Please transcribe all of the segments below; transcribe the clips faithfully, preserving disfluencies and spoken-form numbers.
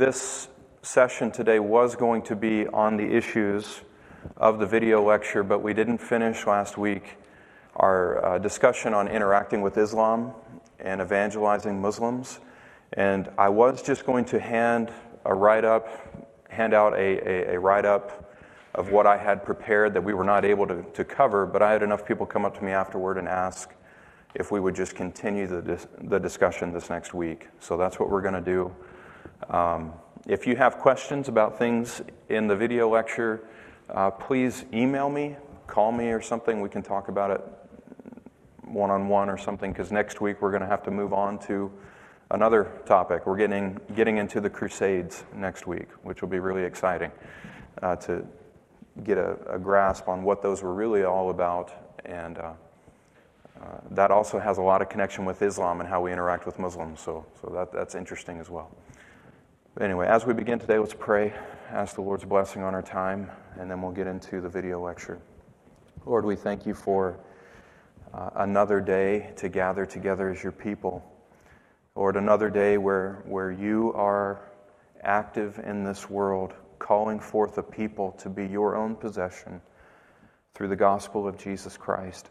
this session today was going to be on the issues of the video lecture, but we didn't finish last week our uh, discussion on interacting with Islam and evangelizing Muslims. And I was just going to hand a write-up, hand out a, a, a write-up of what I had prepared that we were not able to, to cover, but I had enough people come up to me afterward and ask if we would just continue the, dis- the discussion this next week. So that's what we're going to do. Um, if you have questions about things in the video lecture, uh, please email me, call me or something. We can talk about it one-on-one or something, because next week we're going to have to move on to another topic. We're getting getting into the Crusades next week, which will be really exciting uh, to get a, a grasp on what those were really all about. And uh, uh, that also has a lot of connection with Islam and how we interact with Muslims. So, so that that's interesting as well. But anyway, as we begin today, let's pray, ask the Lord's blessing on our time, and then we'll get into the video lecture. Lord, we thank you for uh, another day to gather together as your people. Lord, another day where, where you are active in this world, calling forth a people to be your own possession through the gospel of Jesus Christ.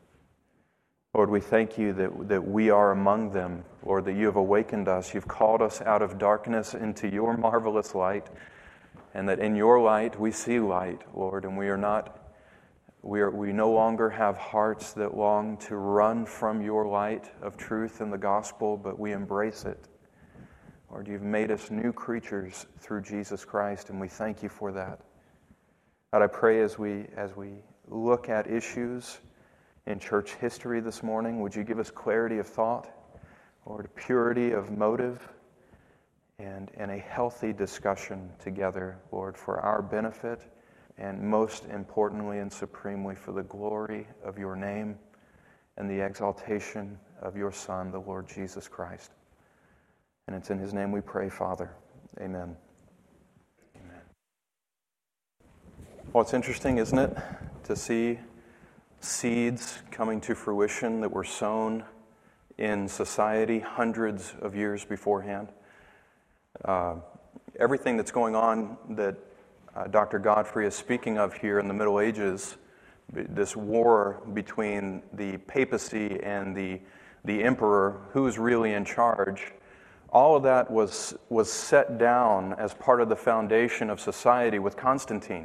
Lord, we thank you that, that we are among them. Lord, that you have awakened us. You've called us out of darkness into your marvelous light, and that in your light we see light, Lord, and we are not, we are, we no longer have hearts that long to run from your light of truth and the gospel, but we embrace it. Lord, you've made us new creatures through Jesus Christ, and we thank you for that. God, I pray as we as we look at issues in church history this morning, would you give us clarity of thought, Lord, purity of motive, and, and a healthy discussion together, Lord, for our benefit, and most importantly and supremely for the glory of your name and the exaltation of your Son, the Lord Jesus Christ. And it's in his name we pray, Father. Amen. Amen. Well, it's interesting, isn't it, to see seeds coming to fruition that were sown in society hundreds of years beforehand. Uh, everything that's going on that uh, Doctor Godfrey is speaking of here in the Middle Ages, this war between the papacy and the the emperor, who's really in charge, all of that was was set down as part of the foundation of society with Constantine,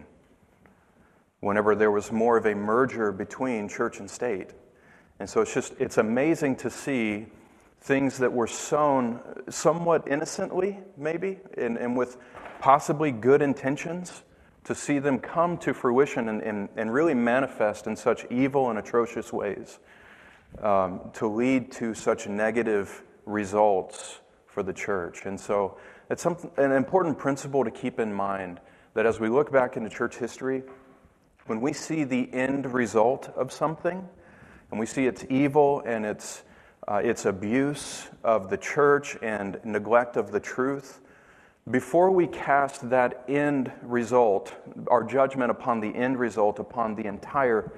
whenever there was more of a merger between church and state. And so it's just, it's amazing to see things that were sown somewhat innocently, maybe, and, and with possibly good intentions, to see them come to fruition and, and, and really manifest in such evil and atrocious ways, um, to lead to such negative results for the church. And so it's something, an important principle to keep in mind, that as we look back into church history, when we see the end result of something, and we see its evil and its uh, its abuse of the church and neglect of the truth, before we cast that end result, our judgment upon the end result, upon the entire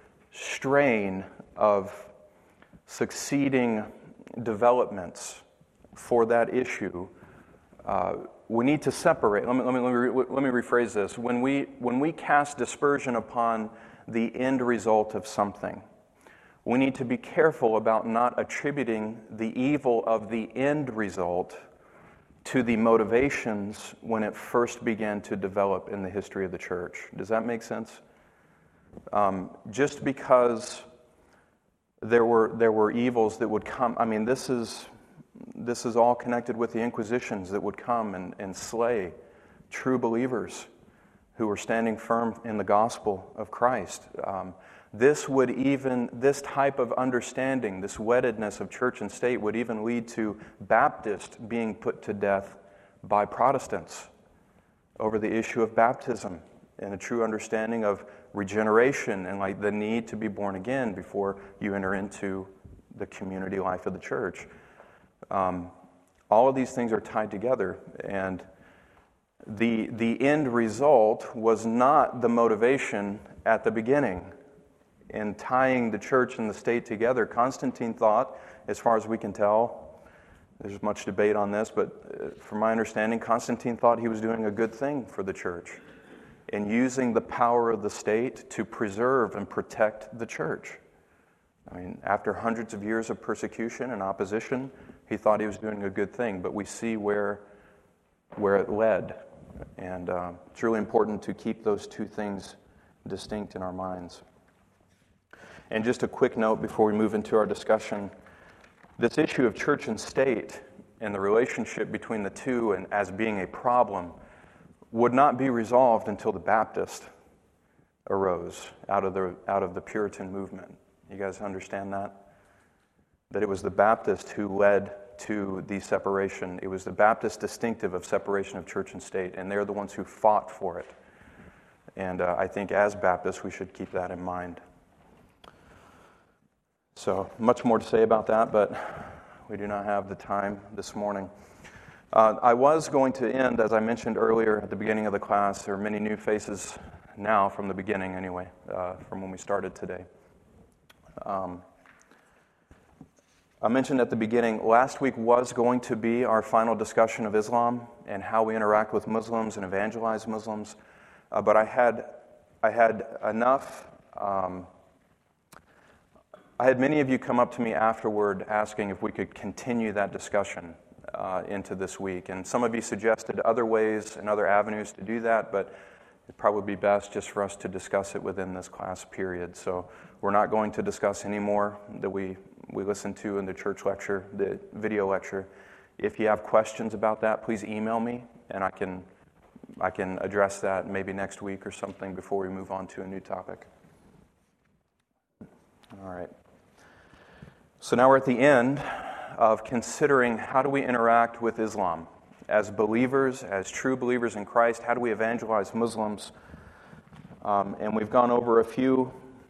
strain of succeeding developments for that issue, uh, we need to separate. Let me, let me, let me, let me rephrase this. When we, when we cast dispersion upon the end result of something, we need to be careful about not attributing the evil of the end result to the motivations when it first began to develop in the history of the church. Does that make sense? Um, just because there were there were evils that would come, I mean, this is... This is all connected with the Inquisitions that would come and, and slay true believers who were standing firm in the gospel of Christ. Um, this would even, this type of understanding, this weddedness of church and state would even lead to Baptists being put to death by Protestants over the issue of baptism and a true understanding of regeneration and like the need to be born again before you enter into the community life of the church. Um, all of these things are tied together, and the the end result was not the motivation at the beginning. In tying the church and the state together, Constantine thought, as far as we can tell, There's much debate on this, but from my understanding, Constantine thought he was doing a good thing for the church in using the power of the state to preserve and protect the church. I mean, after hundreds of years of persecution and opposition, he thought he was doing a good thing, but we see where, where it led. And uh, it's really important to keep those two things distinct in our minds. And just a quick note before we move into our discussion. This issue of church and state and the relationship between the two and as being a problem would not be resolved until the Baptist arose out of the out of the Puritan movement. You guys understand that? That it was the Baptist who led to the separation. It was the Baptist distinctive of separation of church and state, and they're the ones who fought for it. And uh, I think as Baptists, we should keep that in mind. So, much more to say about that, but we do not have the time this morning. Uh, I was going to end, as I mentioned earlier at the beginning of the class, there are many new faces now from the beginning anyway, uh, from when we started today. Um, I mentioned at the beginning, last week was going to be our final discussion of Islam and how we interact with Muslims and evangelize Muslims, uh, but I had I had enough... Um, I had many of you come up to me afterward asking if we could continue that discussion uh, into this week. And some of you suggested other ways and other avenues to do that, but it'd probably be best just for us to discuss it within this class period. So we're not going to discuss any more that we, we listened to in the church lecture, the video lecture. If you have questions about that, please email me, and I can, I can address that maybe next week or something before we move on to a new topic. All right. So now we're at the end of considering how do we interact with Islam as believers, as true believers in Christ. How do we evangelize Muslims? Um, and we've gone over a few,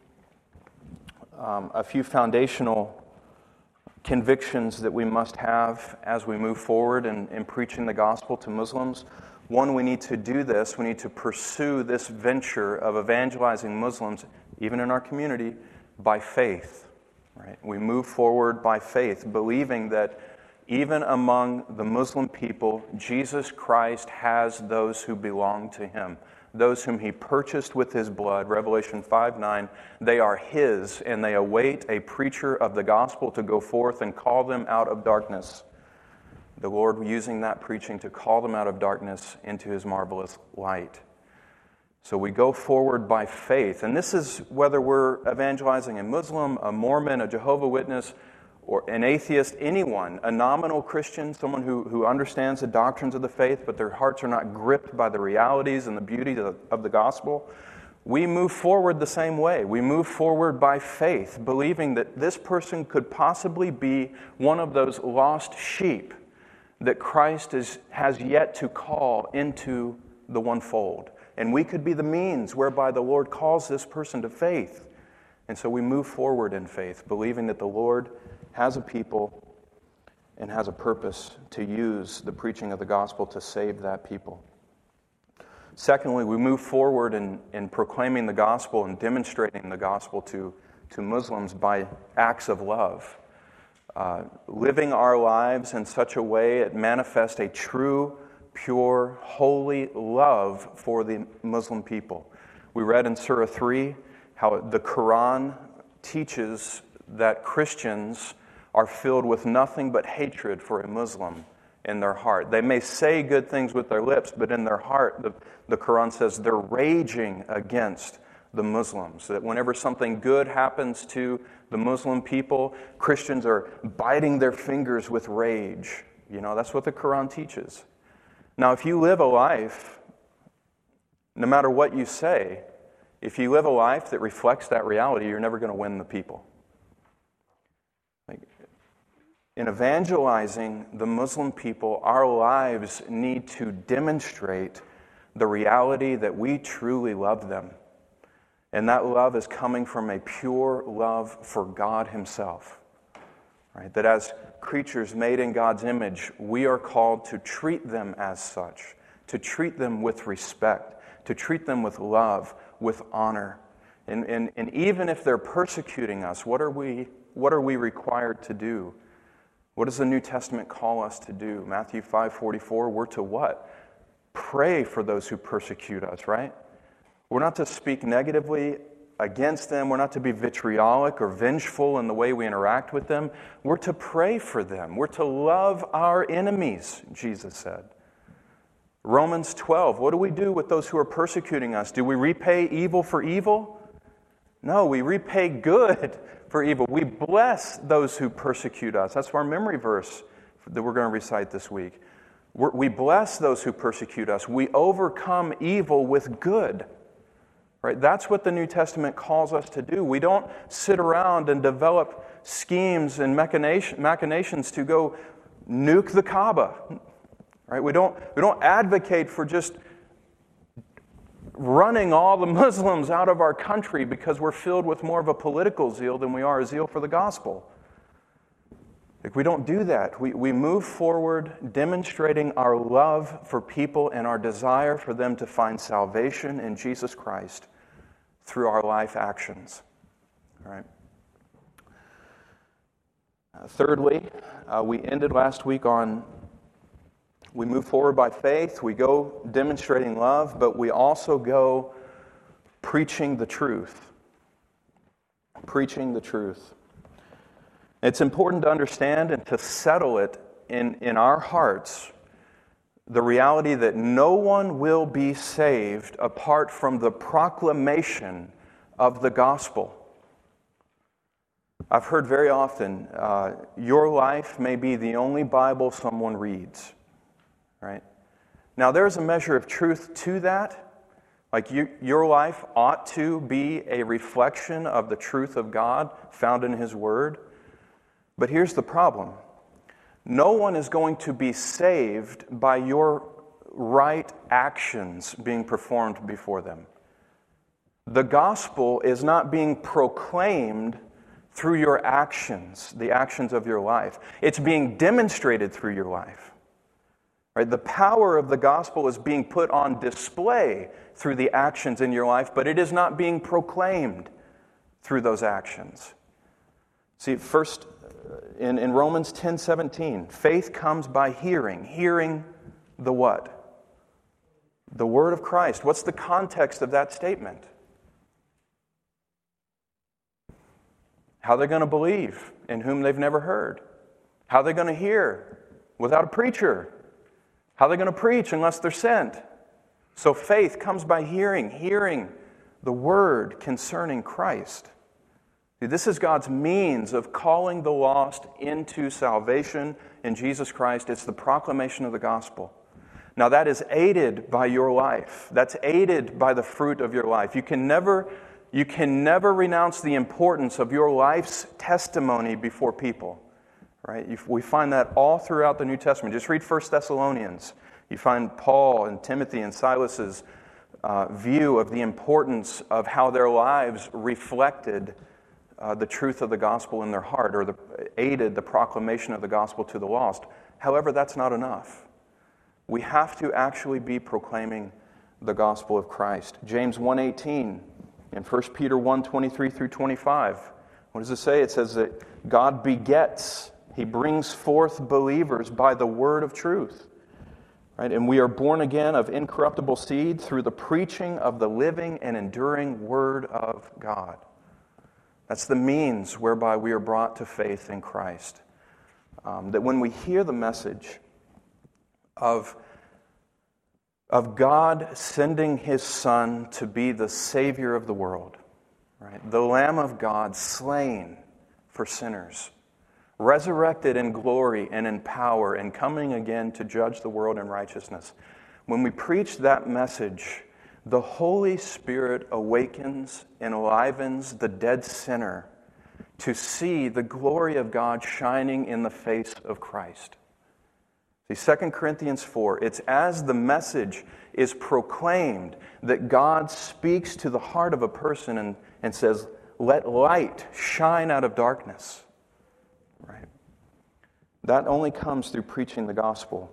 um, a few foundational convictions that we must have as we move forward in, in preaching the gospel to Muslims. One, we need to do this. We need to pursue this venture of evangelizing Muslims, even in our community, by faith. Right? We move forward by faith, believing that even among the Muslim people, Jesus Christ has those who belong to Him, those whom He purchased with His blood. Revelation five nine, they are His, and they await a preacher of the gospel to go forth and call them out of darkness. The Lord using that preaching to call them out of darkness into His marvelous light. So we go forward by faith. And this is whether we're evangelizing a Muslim, a Mormon, a Jehovah's Witness, or an atheist, anyone, a nominal Christian, someone who, who understands the doctrines of the faith, but their hearts are not gripped by the realities and the beauty of the, of the gospel. We move forward the same way. We move forward by faith, believing that this person could possibly be one of those lost sheep that Christ is, has yet to call into the one fold. And we could be the means whereby the Lord calls this person to faith. And so we move forward in faith, believing that the Lord has a people and has a purpose to use the preaching of the gospel to save that people. Secondly, we move forward in, in proclaiming the gospel and demonstrating the gospel to, to Muslims by acts of love. Uh, living our lives in such a way it manifests a true, pure, holy love for the Muslim people. We read in Surah three how the Quran teaches that Christians are filled with nothing but hatred for a Muslim in their heart. They may say good things with their lips, but in their heart, the, the Quran says they're raging against the Muslims. That whenever something good happens to the Muslim people, Christians are biting their fingers with rage. You know, that's what the Quran teaches. Now, if you live a life, no matter what you say, if you live a life that reflects that reality, you're never going to win the people. Like, in evangelizing the Muslim people, our lives need to demonstrate the reality that we truly love them. And that love is coming from a pure love for God Himself. Right? That as creatures made in God's image, we are called to treat them as such, to treat them with respect, to treat them with love, with honor. And, and, and even if they're persecuting us, what are we, what are we required to do? What does the New Testament call us to do? Matthew five forty-four, we're to what? Pray for those who persecute us, right? We're not to speak negatively against them. We're not to be vitriolic or vengeful in the way we interact with them. We're to pray for them. We're to love our enemies, Jesus said. Romans twelve, what do we do with those who are persecuting us? Do we repay evil for evil? No, we repay good for evil. We bless those who persecute us. That's our memory verse that we're going to recite this week. We're, we bless those who persecute us. We overcome evil with good. Right? That's what the New Testament calls us to do. We don't sit around and develop schemes and machination, machinations to go nuke the Kaaba. Right? We don't, we don't advocate for just running all the Muslims out of our country because we're filled with more of a political zeal than we are a zeal for the gospel. Like, we don't do that. We, we move forward demonstrating our love for people and our desire for them to find salvation in Jesus Christ through our life actions. All right. Uh, thirdly, uh, we ended last week on we move forward by faith, we go demonstrating love, but we also go preaching the truth. Preaching the truth. It's important to understand and to settle it in, in our hearts, the reality that no one will be saved apart from the proclamation of the gospel. I've heard very often, uh, your life may be the only Bible someone reads. Right? Now, there's a measure of truth to that. Like, you, your life ought to be a reflection of the truth of God found in His Word. But here's the problem. No one is going to be saved by your right actions being performed before them. The gospel is not being proclaimed through your actions, the actions of your life. It's being demonstrated through your life. Right? The power of the gospel is being put on display through the actions in your life, but it is not being proclaimed through those actions. See, first, in, in Romans ten seventeen, faith comes by hearing. Hearing the what? The word of Christ. What's the context of that statement? How they're going to believe in whom they've never heard. How they're going to hear without a preacher. How are they going to preach unless they're sent? So faith comes by hearing, hearing the word concerning Christ. See, this is God's means of calling the lost into salvation in Jesus Christ. It's the proclamation of the gospel. Now, that is aided by your life. That's aided by the fruit of your life. You can never, you can never renounce the importance of your life's testimony before people. Right? We find that all throughout the New Testament. Just read First Thessalonians. You find Paul and Timothy and Silas's uh, view of the importance of how their lives reflected uh, the truth of the gospel in their heart, or the, aided the proclamation of the gospel to the lost. However, that's not enough. We have to actually be proclaiming the gospel of Christ. James one eighteen and First Peter one twenty-three through twenty-five. What does it say? It says that God begets. He brings forth believers by the word of truth. Right? And we are born again of incorruptible seed through the preaching of the living and enduring word of God. That's the means whereby we are brought to faith in Christ. Um, that when we hear the message of, of God sending His Son to be the Savior of the world, right? The Lamb of God slain for sinners, resurrected in glory and in power, and coming again to judge the world in righteousness. When we preach that message, the Holy Spirit awakens and enlivens the dead sinner to see the glory of God shining in the face of Christ. See, Second Corinthians four, it's as the message is proclaimed that God speaks to the heart of a person and, and says, "Let light shine out of darkness." Right? That only comes through preaching the gospel.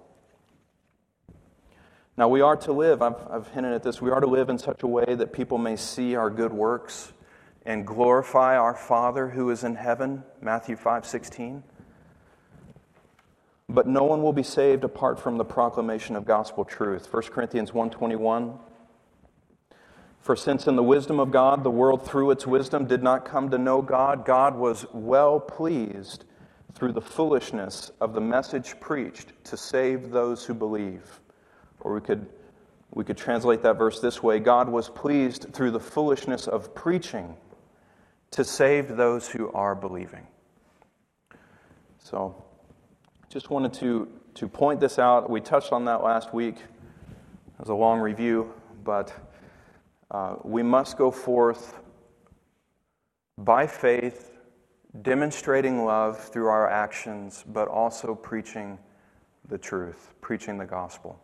Now, we are to live, I've, I've hinted at this, we are to live in such a way that people may see our good works and glorify our Father who is in heaven, Matthew five sixteen. but no one will be saved apart from the proclamation of gospel truth. First Corinthians one twenty-one. For since in the wisdom of God, the world through its wisdom did not come to know God, God was well pleased through the foolishness of the message preached to save those who believe. Or we could, we could translate that verse this way: God was pleased through the foolishness of preaching to save those who are believing. So, just wanted to, to point this out. We touched on that last week. It was a long review, but uh, we must go forth by faith, demonstrating love through our actions, but also preaching the truth, preaching the gospel.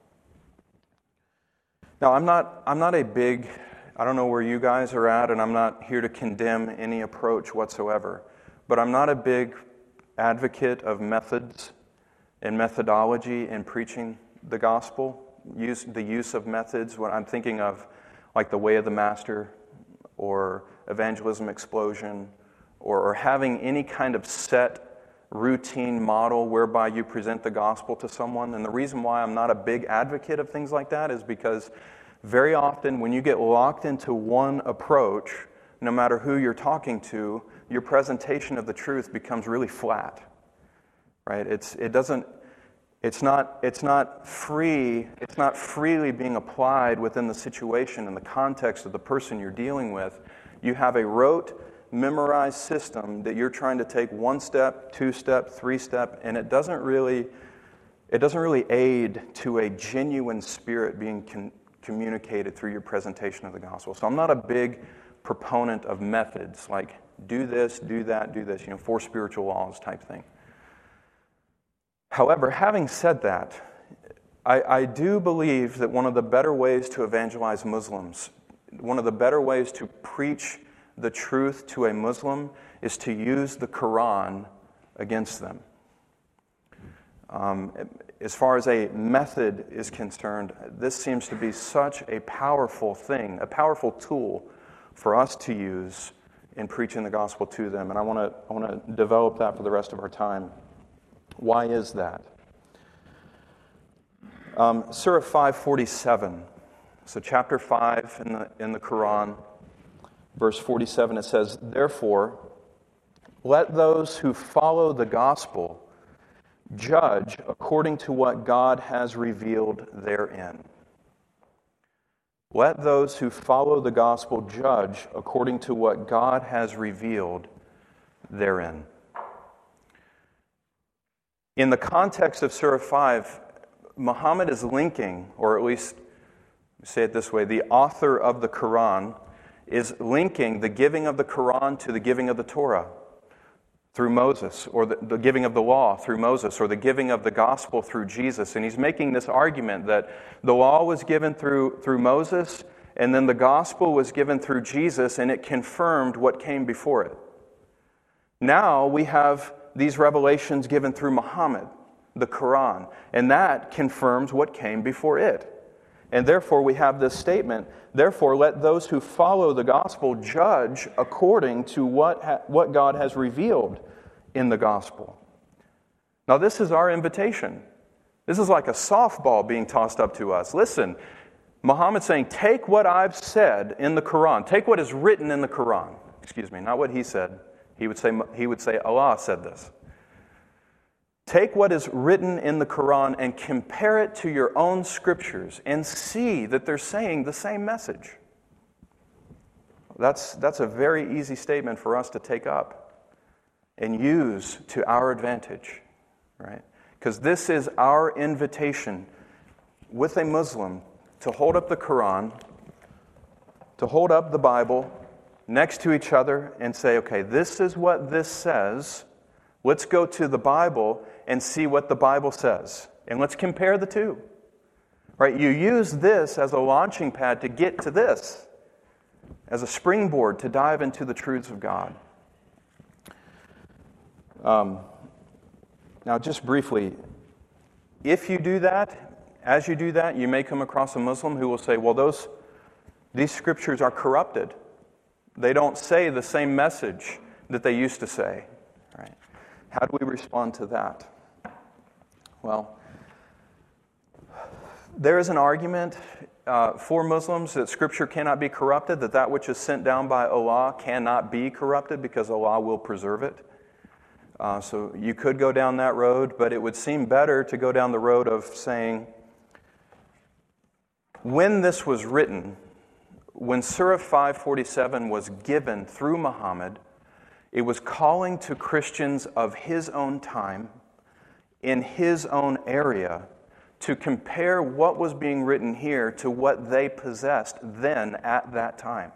Now, I'm not I'm not a big, I don't know where you guys are at, and I'm not here to condemn any approach whatsoever, but I'm not a big advocate of methods and methodology in preaching the gospel. Use the use of methods. When I'm thinking of like the Way of the Master or Evangelism Explosion, or, or having any kind of set routine model whereby you present the gospel to someone. And the reason why I'm not a big advocate of things like that is because very often when you get locked into one approach, no matter who you're talking to, your presentation of the truth becomes really flat. Right? It's it doesn't it's not it's not free, it's not freely being applied within the situation and the context of the person you're dealing with. You have a rote, memorized system that you're trying to take one step, two step, three step, and it doesn't really it doesn't really aid to a genuine spirit being con- communicated through your presentation of the gospel. So I'm not a big proponent of methods like do this, do that, do this, you know, four spiritual laws type thing. However, having said that, I, I do believe that one of the better ways to evangelize Muslims, one of the better ways to preach the truth to a Muslim is to use the Quran against them. Um, as far as a method is concerned, this seems to be such a powerful thing, a powerful tool for us to use in preaching the gospel to them. And I want to I want to develop that for the rest of our time. Why is that? Um, Surah five forty-seven. So chapter five in the in the Quran, verse forty-seven, it says, "Therefore, let those who follow the gospel judge according to what God has revealed therein." Let those who follow the gospel judge according to what God has revealed therein. In the context of Surah five, Muhammad is linking, or at least say it this way, the author of the Quran is linking the giving of the Quran to the giving of the Torah through Moses, or the, the giving of the law through Moses, or the giving of the gospel through Jesus. And he's making this argument that the law was given through, through Moses, and then the gospel was given through Jesus, and it confirmed what came before it. Now we have these revelations given through Muhammad, the Quran, and that confirms what came before it. And therefore we have this statement, therefore let those who follow the gospel judge according to what ha- what God has revealed in the gospel. Now this is our invitation. This is like a softball being tossed up to us. Listen, Muhammad's saying, take what I've said in the Quran, take what is written in the Quran. Excuse me, not what he said. He would say, he would say Allah said this. Take what is written in the Quran and compare it to your own scriptures and see that they're saying the same message. That's, that's a very easy statement for us to take up and use to our advantage, right? Because this is our invitation with a Muslim to hold up the Quran, to hold up the Bible next to each other and say, okay, this is what this says. Let's go to the Bible and see what the Bible says. And let's compare the two. Right? You use this as a launching pad to get to this, as a springboard to dive into the truths of God. Um, now, just briefly, if you do that, as you do that, you may come across a Muslim who will say, well, those these scriptures are corrupted. They don't say the same message that they used to say. Right? How do we respond to that? Well, there is an argument uh, for Muslims that Scripture cannot be corrupted, that that which is sent down by Allah cannot be corrupted because Allah will preserve it. Uh, so you could go down that road, but it would seem better to go down the road of saying, when this was written, when Surah five forty-seven was given through Muhammad, it was calling to Christians of his own time, in his own area, to compare what was being written here to what they possessed then at that time.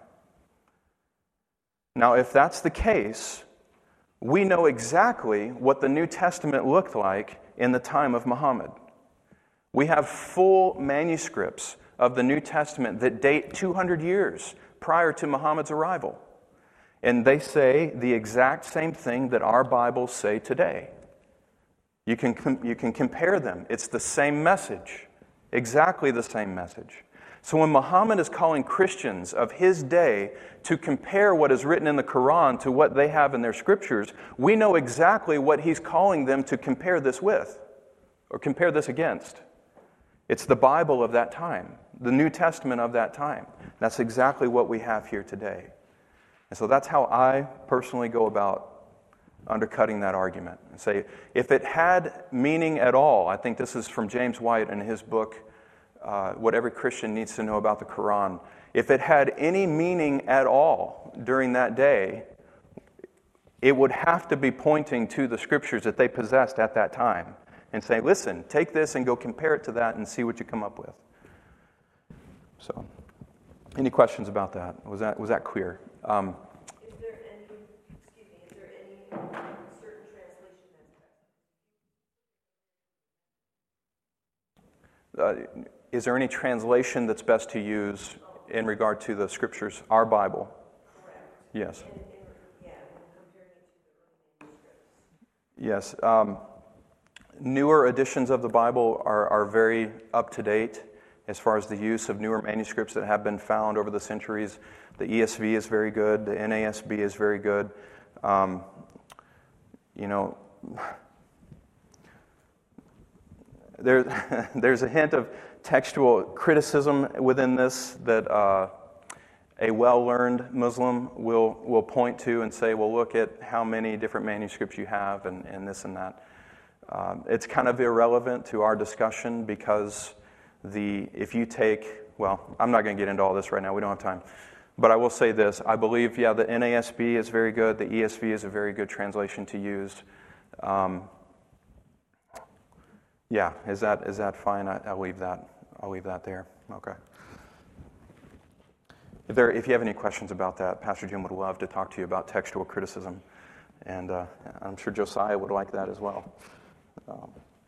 Now, if that's the case, we know exactly what the New Testament looked like in the time of Muhammad. We have full manuscripts of the New Testament that date two hundred years prior to Muhammad's arrival. And they say the exact same thing that our Bibles say today. You can, com- you can compare them. It's the same message, exactly the same message. So when Muhammad is calling Christians of his day to compare what is written in the Quran to what they have in their scriptures, we know exactly what he's calling them to compare this with, or compare this against. It's the Bible of that time, the New Testament of that time. That's exactly what we have here today. And so that's how I personally go about undercutting that argument and say, if it had meaning at all, I think this is from James White in his book, uh, What Every Christian Needs to Know About the Quran. If it had any meaning at all during that day, it would have to be pointing to the scriptures that they possessed at that time and say, listen, take this and go compare it to that and see what you come up with. So, any questions about that? Was that was that clear? Um, is there any, excuse me, is there any certain translation that's best? uh, is there any translation that's best to use in regard to the scriptures, our Bible? Correct. Yes. And, and, yeah, and comparing it to the early manuscripts. Yes. Um, newer editions of the Bible are, are very up to date as far as the use of newer manuscripts that have been found over the centuries. The E S V is very good. The N A S B is very good. Um, you know, there, there's a hint of textual criticism within this that uh, a well-learned Muslim will will point to and say, well, look at how many different manuscripts you have and, and this and that. Um, it's kind of irrelevant to our discussion because the if you take, well, I'm not going to get into all this right now. We don't have time. But I will say this. I believe, yeah, the N A S B is very good. The E S V is a very good translation to use. Um, yeah, is that is that fine? I, I'll leave that. I'll leave that there. Okay. If there, if you have any questions about that, Pastor Jim would love to talk to you about textual criticism, and uh, I'm sure Josiah would like that as well. Um,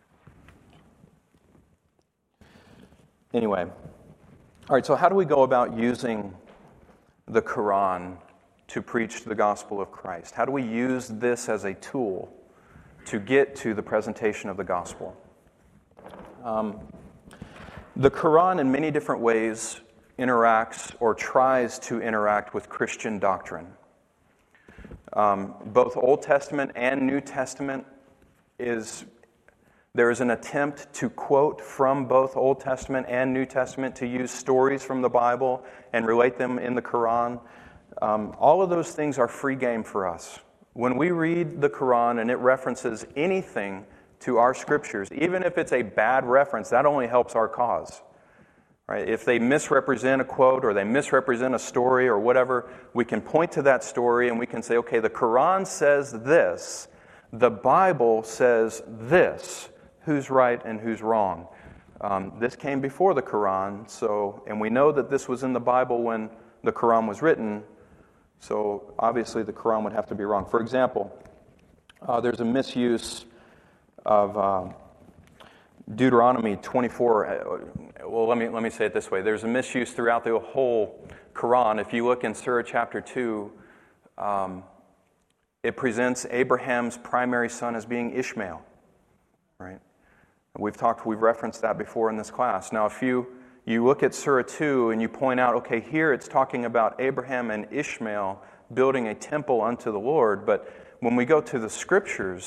anyway, all right. So how do we go about using the Quran to preach the gospel of Christ? How do we use this as a tool to get to the presentation of the gospel? Um, the Quran, in many different ways, interacts or tries to interact with Christian doctrine. Um, both Old Testament and New Testament is there is an attempt to quote from both Old Testament and New Testament, to use stories from the Bible and relate them in the Quran. Um, all of those things are free game for us. When we read the Quran and it references anything to our scriptures, even if it's a bad reference, that only helps our cause. Right? If they misrepresent a quote or they misrepresent a story or whatever, we can point to that story and we can say, okay, the Quran says this, the Bible says this. Who's right and who's wrong? Um, this came before the Quran, so and we know that this was in the Bible when the Quran was written, so obviously the Quran would have to be wrong. For example, uh, there's a misuse of uh, Deuteronomy twenty-four. Well, let me let me say it this way. There's a misuse throughout the whole Quran. If you look in Surah chapter two, um, it presents Abraham's primary son as being Ishmael. Right? We've talked, we've referenced that before in this class. Now, if you, you look at Surah two and you point out, okay, here it's talking about Abraham and Ishmael building a temple unto the Lord, but when we go to the scriptures,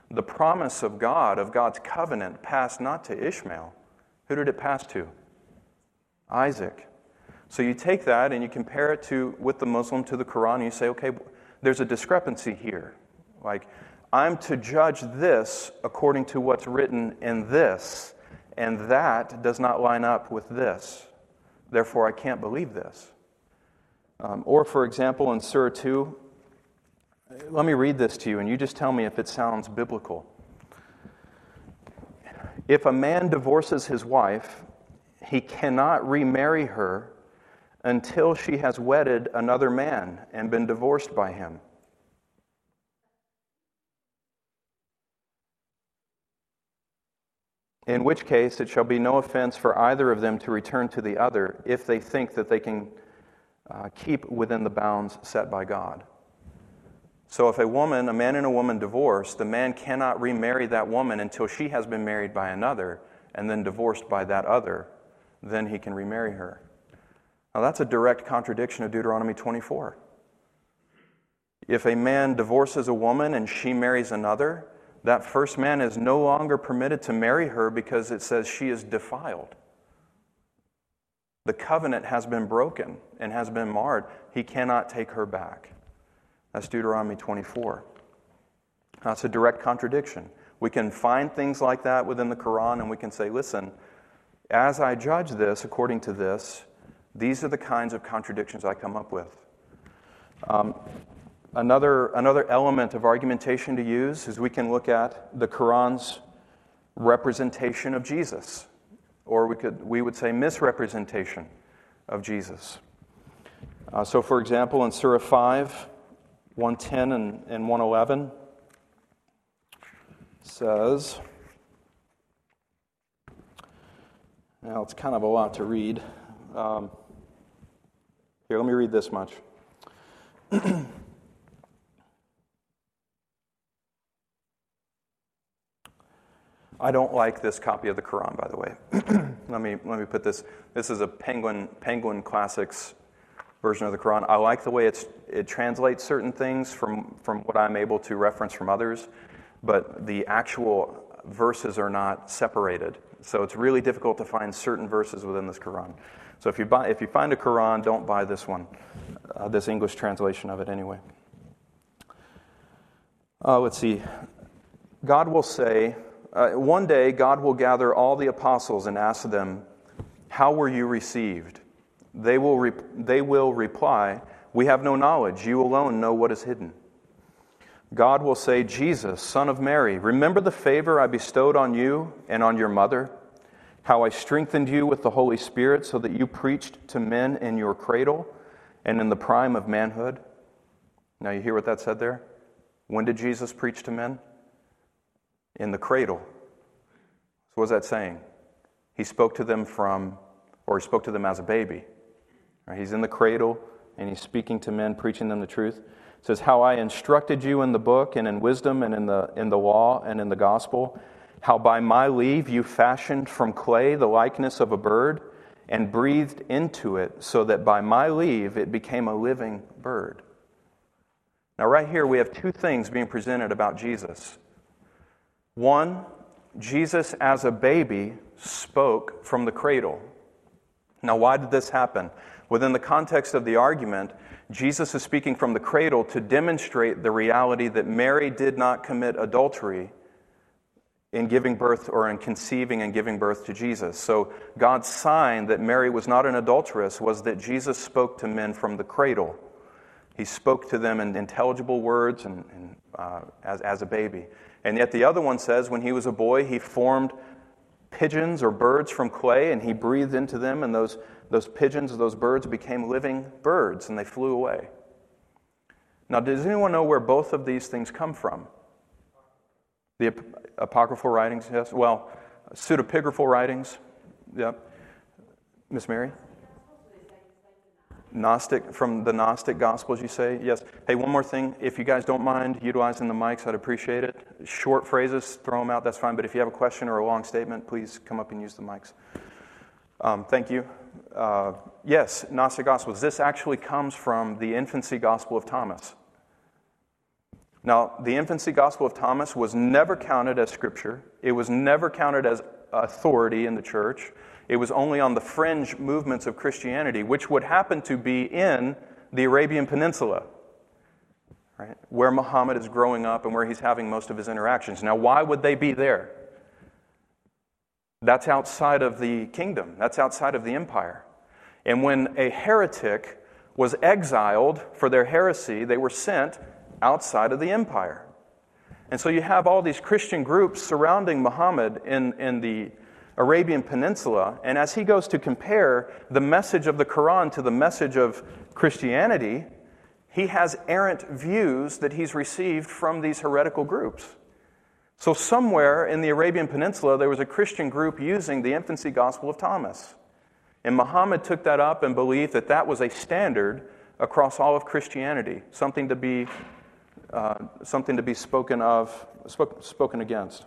The promise of God, of God's covenant, passed not to Ishmael. Who did it pass to? Isaac. So you take that and you compare it to with the Muslim to the Quran, and you say, okay, there's a discrepancy here. Like, I'm to judge this according to what's written in this, and that does not line up with this. Therefore, I can't believe this. Um, or, for example, in Surah two, let me read this to you, and you just tell me if it sounds biblical. If a man divorces his wife, he cannot remarry her until she has wedded another man and been divorced by him. In which case, it shall be no offense for either of them to return to the other if they think that they can uh, keep within the bounds set by God. So if a woman, a man and a woman divorce, the man cannot remarry that woman until she has been married by another and then divorced by that other. Then he can remarry her. Now that's a direct contradiction of Deuteronomy twenty-four. If a man divorces a woman and she marries another, that first man is no longer permitted to marry her because it says she is defiled. The covenant has been broken and has been marred. He cannot take her back. That's Deuteronomy twenty-four. That's a direct contradiction. We can find things like that within the Quran, and we can say, listen, as I judge this according to this, these are the kinds of contradictions I come up with. Um, another, another element of argumentation to use is we can look at the Quran's representation of Jesus, or we could we would say misrepresentation of Jesus. Uh, so, for example, in Surah five, one ten and, and one eleven says, now it's kind of a lot to read. Um, here, let me read this much. I don't like this copy of the Quran, by the way. let me let me put this. This is a Penguin Penguin Classics version of the Quran. I like the way it's it translates certain things from, from what I'm able to reference from others, but the actual verses are not separated. So it's really difficult to find certain verses within this Quran. So if you buy if you find a Quran, don't buy this one, uh, this English translation of it anyway. Uh, let's see. God will say, uh, one day God will gather all the apostles and ask them, "How were you received?" They will re- they will reply, "We have no knowledge. You alone know what is hidden." God will say, "Jesus, son of Mary, remember the favor I bestowed on you and on your mother, how I strengthened you with the Holy Spirit so that you preached to men in your cradle and in the prime of manhood." Now you hear what that said there? When did Jesus preach to men? In the cradle. So what is that saying? He spoke to them from, or he spoke to them as a baby. He's in the cradle and he's speaking to men, preaching them the truth. It says, "How I instructed you in the book and in wisdom and in the in the law and in the gospel, how by my leave you fashioned from clay the likeness of a bird and breathed into it, so that by my leave it became a living bird." Now right here we have two things being presented about Jesus. One, Jesus as a baby spoke from the cradle. Now why did this happen? Within the context of the argument, Jesus is speaking from the cradle to demonstrate the reality that Mary did not commit adultery in giving birth or in conceiving and giving birth to Jesus. So God's sign that Mary was not an adulteress was that Jesus spoke to men from the cradle. He spoke to them in intelligible words and, and uh, as, as a baby. And yet the other one says when he was a boy, he formed pigeons or birds from clay and he breathed into them, and those, those pigeons or those birds became living birds and they flew away. Now, does anyone know where both of these things come from? The ap- apocryphal writings, yes. Well, pseudepigraphal writings, yep. Miss Mary? Gnostic, from the Gnostic Gospels, you say? Yes. Hey, one more thing. If you guys don't mind utilizing the mics, I'd appreciate it. Short phrases, throw them out, that's fine. But if you have a question or a long statement, please come up and use the mics. Um, thank you. Uh, yes, Gnostic Gospels. This actually comes from the infancy Gospel of Thomas. Now, the infancy gospel of Thomas was never counted as scripture. It was never counted as authority in the church. It was only on the fringe movements of Christianity, which would happen to be in the Arabian Peninsula, right, where Muhammad is growing up and where he's having most of his interactions. Now, why would they be there? That's outside of the kingdom. That's outside of the empire. And when a heretic was exiled for their heresy, they were sent outside of the empire. And so you have all these Christian groups surrounding Muhammad in, in the Arabian Peninsula, and as he goes to compare the message of the Quran to the message of Christianity, he has errant views that he's received from these heretical groups. So somewhere in the Arabian Peninsula, there was a Christian group using the infancy gospel of Thomas. And Muhammad took that up and believed that that was a standard across all of Christianity, something to be uh, something to be spoken of, spoke, spoken against.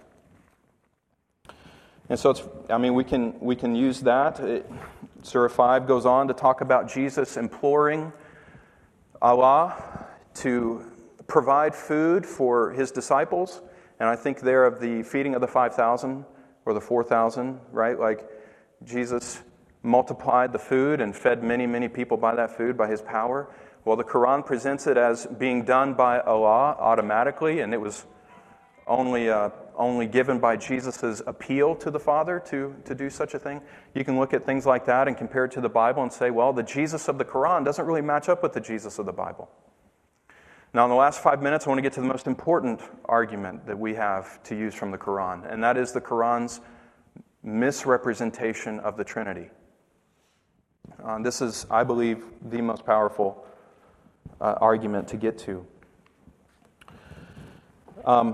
And so it's, I mean, we can we can use that. It, Surah five goes on to talk about Jesus imploring Allah to provide food for his disciples. And I think there of the feeding of the five thousand or the four thousand, right? Like Jesus multiplied the food and fed many, many people by that food, by his power. Well, the Quran presents it as being done by Allah automatically, and it was only uh, only given by Jesus' appeal to the Father to, to do such a thing. You can look at things like that and compare it to the Bible and say, well, the Jesus of the Quran doesn't really match up with the Jesus of the Bible. Now, in the last five minutes, I want to get to the most important argument that we have to use from the Quran, and that is the Quran's misrepresentation of the Trinity. Uh, this is, I believe, the most powerful uh, argument to get to. Um,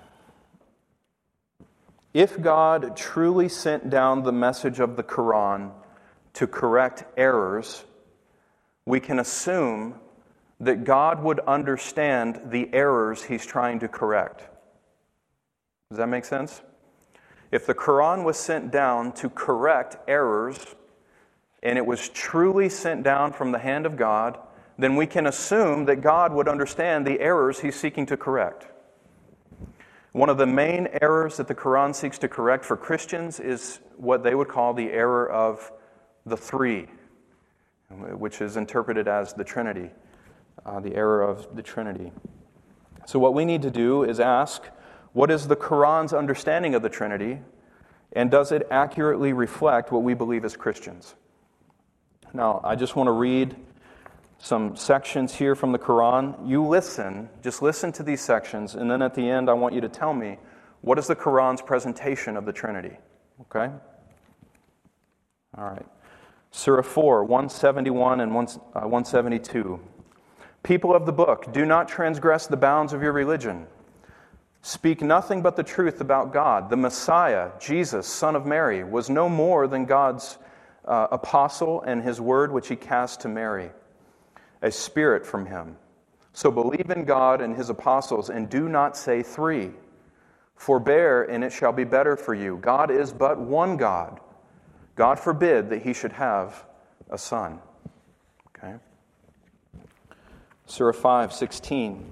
if God truly sent down the message of the Quran to correct errors, we can assume that God would understand the errors he's trying to correct. Does that make sense? If the Quran was sent down to correct errors, and it was truly sent down from the hand of God, then we can assume that God would understand the errors he's seeking to correct. One of the main errors that the Quran seeks to correct for Christians is what they would call the error of the three, which is interpreted as the Trinity, uh, the error of the Trinity. So what we need to do is ask, what is the Quran's understanding of the Trinity, and does it accurately reflect what we believe as Christians? Now, I just want to read some sections here from the Quran. You listen, just listen to these sections, and then at the end I want you to tell me, what is the Quran's presentation of the Trinity? Okay? All right. Surah four, one seventy-one and one seventy-two. People of the book, do not transgress the bounds of your religion. Speak nothing but the truth about God. The Messiah, Jesus, son of Mary, was no more than God's uh, apostle and his word which he cast to Mary, a spirit from him. So believe in God and his apostles, and do not say three. Forbear, and it shall be better for you. God is but one God. God forbid that he should have a son. Okay. Surah five, sixteen.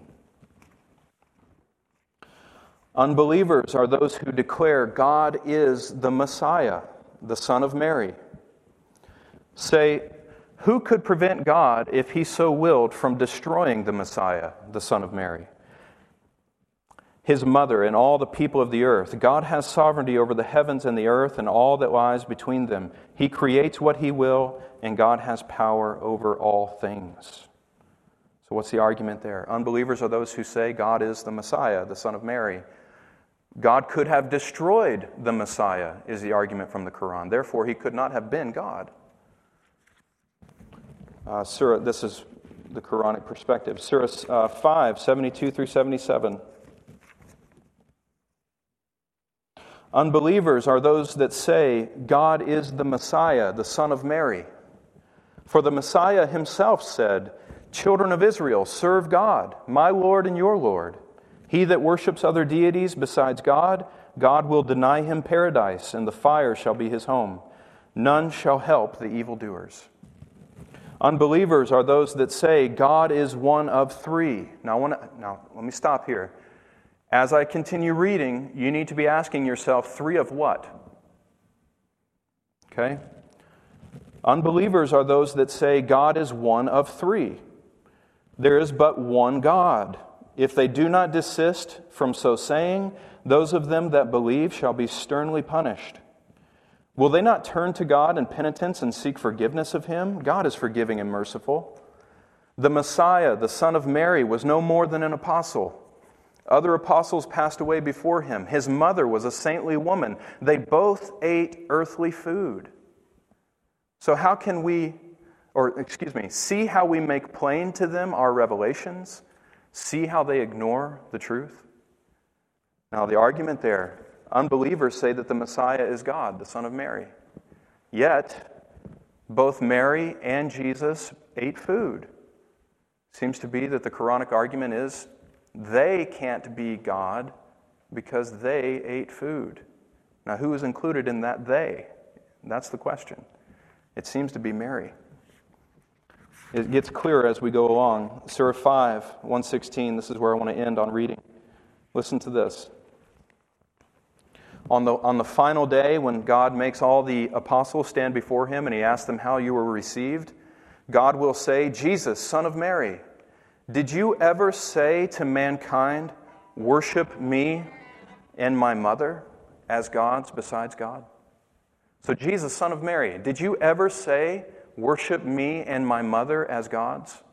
Unbelievers are those who declare God is the Messiah, the Son of Mary. Say, who could prevent God, if he so willed, from destroying the Messiah, the Son of Mary? His mother and all the people of the earth. God has sovereignty over the heavens and the earth and all that lies between them. He creates what he will, and God has power over all things. So what's the argument there? Unbelievers are those who say God is the Messiah, the Son of Mary. God could have destroyed the Messiah, is the argument from the Quran. Therefore, he could not have been God. Uh, Surah, this is the Quranic perspective. Surah uh, five, seventy-two through seventy-seven. Unbelievers are those that say, God is the Messiah, the Son of Mary. For the Messiah himself said, children of Israel, serve God, my Lord and your Lord. He that worships other deities besides God, God will deny him paradise, and the fire shall be his home. None shall help the evildoers. Unbelievers are those that say God is one of three. Now, I want to, now let me stop here. As I continue reading, you need to be asking yourself, three of what? Okay? Unbelievers are those that say God is one of three. There is but one God. If they do not desist from so saying, those of them that believe shall be sternly punished. Will they not turn to God in penitence and seek forgiveness of Him? God is forgiving and merciful. The Messiah, the Son of Mary, was no more than an apostle. Other apostles passed away before him. His mother was a saintly woman. They both ate earthly food. So how can we, or excuse me, see how we make plain to them our revelations? See how they ignore the truth? Now the argument there, unbelievers say that the Messiah is God, the Son of Mary. Yet, both Mary and Jesus ate food. Seems to be that the Quranic argument is they can't be God because they ate food. Now, who is included in that they? That's the question. It seems to be Mary. It gets clearer as we go along. Surah five, one sixteen, this is where I want to end on reading. Listen to this. On the, on the final day, when God makes all the apostles stand before Him and He asks them how you were received, God will say, Jesus, Son of Mary, did you ever say to mankind, worship me and my mother as gods besides God? So Jesus, Son of Mary, did you ever say, worship me and my mother as gods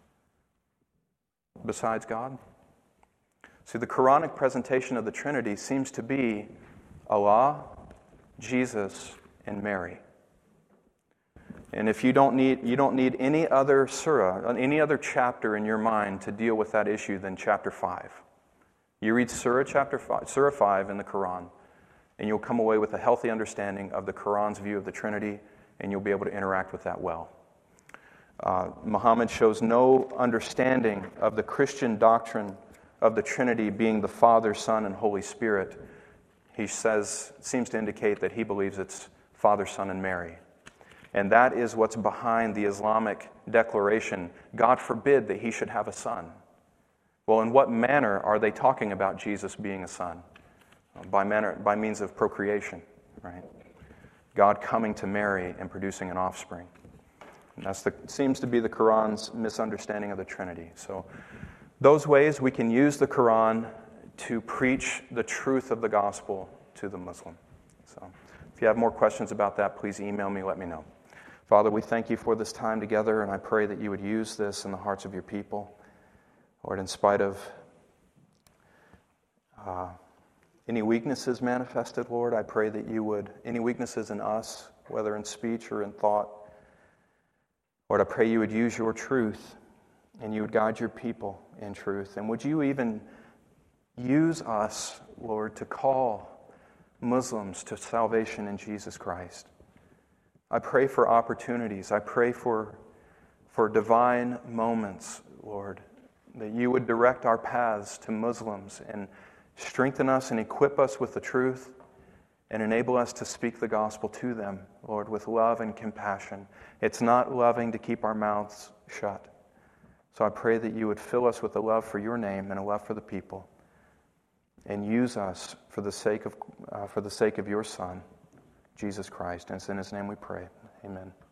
besides God? See, the Quranic presentation of the Trinity seems to be Allah, Jesus, and Mary. And if you don't need you don't need any other surah, any other chapter in your mind to deal with that issue than chapter five. You read Surah chapter five, Surah five in the Quran, and you'll come away with a healthy understanding of the Quran's view of the Trinity, and you'll be able to interact with that well. Uh, Muhammad shows no understanding of the Christian doctrine of the Trinity being the Father, Son, and Holy Spirit. He says, seems to indicate that he believes it's Father, Son, and Mary. And that is what's behind the Islamic declaration, God forbid that he should have a son. Well, in what manner are they talking about Jesus being a son? By manner, by means of procreation, right? God coming to Mary and producing an offspring. And that's the seems to be the Quran's misunderstanding of the Trinity. So those ways we can use the Quran to preach the truth of the gospel to the Muslim. So if you have more questions about that, please email me, let me know. Father, we thank you for this time together, and I pray that you would use this in the hearts of your people. Lord, in spite of uh, any weaknesses manifested, Lord, I pray that you would, any weaknesses in us, whether in speech or in thought, Lord, I pray you would use your truth and you would guide your people in truth. And would you even use us, Lord, to call Muslims to salvation in Jesus Christ. I pray for opportunities. I pray for, for divine moments, Lord, that you would direct our paths to Muslims and strengthen us and equip us with the truth and enable us to speak the gospel to them, Lord, with love and compassion. It's not loving to keep our mouths shut. So I pray that you would fill us with a love for your name and a love for the people, and use us for the sake of uh, for the sake of your Son, Jesus Christ. And it's in his name we pray. Amen.